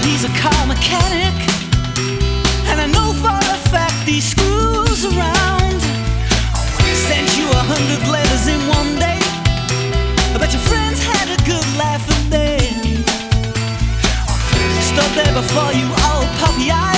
He's a car mechanic, and I know for a fact he screws around. Sent you 100 letters in one day. I bet your friends had a good laugh at them. Stop there before you old puppy eyes.